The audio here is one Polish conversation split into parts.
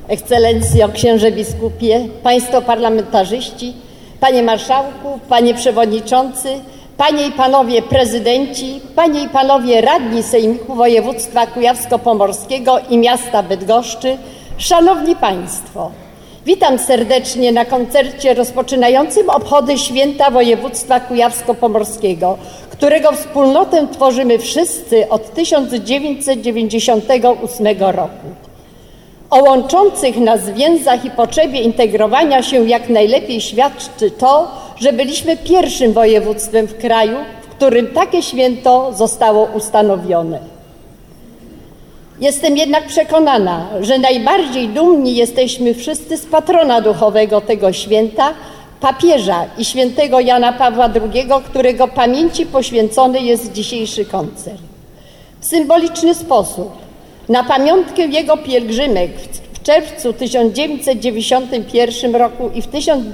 Ekscelencjo, księże biskupie, państwo parlamentarzyści, panie marszałku, panie przewodniczący, panie i panowie prezydenci, panie i panowie radni Sejmiku Województwa Kujawsko-Pomorskiego i miasta Bydgoszczy, szanowni państwo, witam serdecznie na koncercie rozpoczynającym obchody święta województwa kujawsko-pomorskiego, którego wspólnotę tworzymy wszyscy od 1998 roku. O łączących nas więzach i potrzebie integrowania się jak najlepiej świadczy to, że byliśmy pierwszym województwem w kraju, w którym takie święto zostało ustanowione. Jestem jednak przekonana, że najbardziej dumni jesteśmy wszyscy z patrona duchowego tego święta, papieża i świętego Jana Pawła II, którego pamięci poświęcony jest dzisiejszy koncert. W symboliczny sposób na pamiątkę jego pielgrzymek w czerwcu 1991 roku i w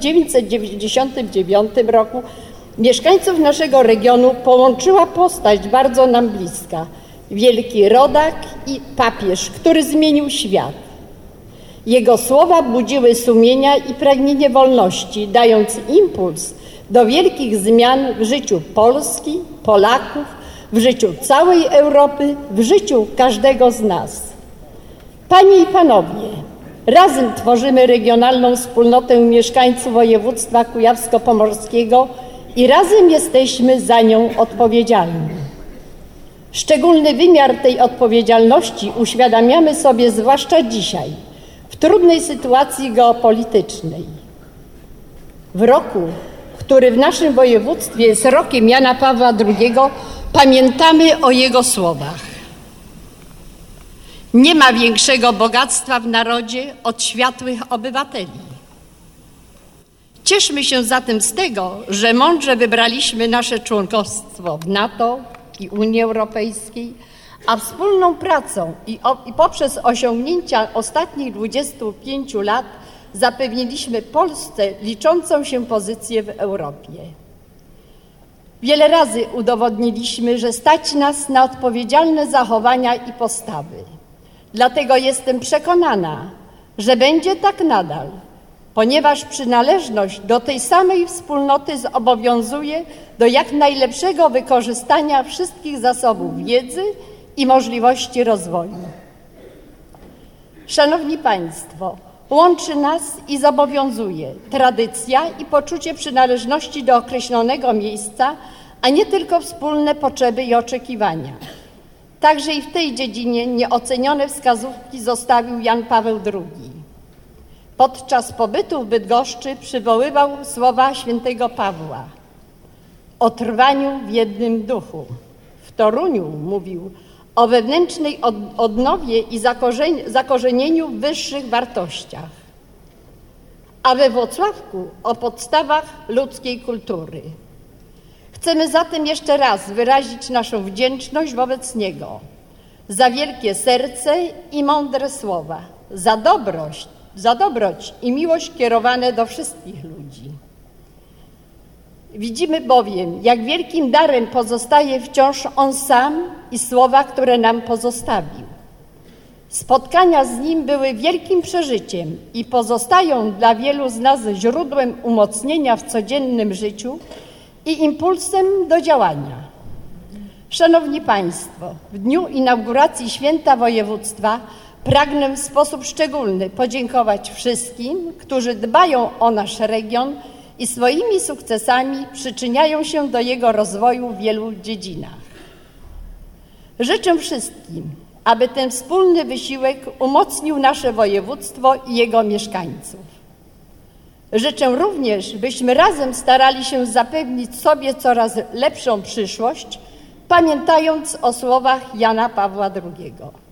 1999 roku mieszkańców naszego regionu połączyła postać bardzo nam bliska, wielki rodak i papież, który zmienił świat. Jego słowa budziły sumienia i pragnienie wolności, dając impuls do wielkich zmian w życiu Polski, Polaków, w życiu całej Europy, w życiu każdego z nas. Panie i panowie, razem tworzymy regionalną wspólnotę mieszkańców województwa kujawsko-pomorskiego i razem jesteśmy za nią odpowiedzialni. Szczególny wymiar tej odpowiedzialności uświadamiamy sobie zwłaszcza dzisiaj, w trudnej sytuacji geopolitycznej. W roku, który w naszym województwie jest rokiem Jana Pawła II, pamiętamy o jego słowach. Nie ma większego bogactwa w narodzie od światłych obywateli. Cieszmy się zatem z tego, że mądrze wybraliśmy nasze członkostwo w NATO i Unii Europejskiej, a wspólną pracą i poprzez osiągnięcia ostatnich 25 lat zapewniliśmy Polsce liczącą się pozycję w Europie. Wiele razy udowodniliśmy, że stać nas na odpowiedzialne zachowania i postawy. Dlatego jestem przekonana, że będzie tak nadal, ponieważ przynależność do tej samej wspólnoty zobowiązuje do jak najlepszego wykorzystania wszystkich zasobów wiedzy i możliwości rozwoju. Szanowni państwo, łączy nas i zobowiązuje tradycja i poczucie przynależności do określonego miejsca, a nie tylko wspólne potrzeby i oczekiwania. Także i w tej dziedzinie nieocenione wskazówki zostawił Jan Paweł II. Podczas pobytu w Bydgoszczy przywoływał słowa świętego Pawła o trwaniu w jednym duchu. W Toruniu mówił o wewnętrznej odnowie i zakorzenieniu w wyższych wartościach, a we Włocławku o podstawach ludzkiej kultury. Chcemy zatem jeszcze raz wyrazić naszą wdzięczność wobec niego za wielkie serce i mądre słowa, za dobroć i miłość kierowane do wszystkich ludzi. Widzimy bowiem, jak wielkim darem pozostaje wciąż on sam i słowa, które nam pozostawił. Spotkania z nim były wielkim przeżyciem i pozostają dla wielu z nas źródłem umocnienia w codziennym życiu i impulsem do działania. Szanowni państwo, w dniu inauguracji Święta Województwa pragnę w sposób szczególny podziękować wszystkim, którzy dbają o nasz region i swoimi sukcesami przyczyniają się do jego rozwoju w wielu dziedzinach. Życzę wszystkim, aby ten wspólny wysiłek umocnił nasze województwo i jego mieszkańców. Życzę również, byśmy razem starali się zapewnić sobie coraz lepszą przyszłość, pamiętając o słowach Jana Pawła II.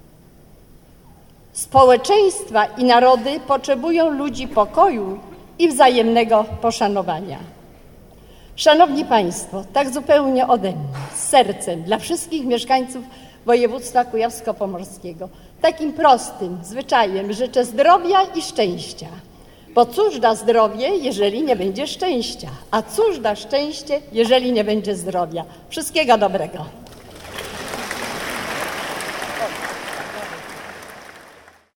Społeczeństwa i narody potrzebują ludzi pokoju i wzajemnego poszanowania. Szanowni państwo, tak zupełnie ode mnie, z sercem dla wszystkich mieszkańców województwa kujawsko-pomorskiego, takim prostym zwyczajem życzę zdrowia i szczęścia. Bo cóż da zdrowie, jeżeli nie będzie szczęścia? A cóż da szczęście, jeżeli nie będzie zdrowia? Wszystkiego dobrego.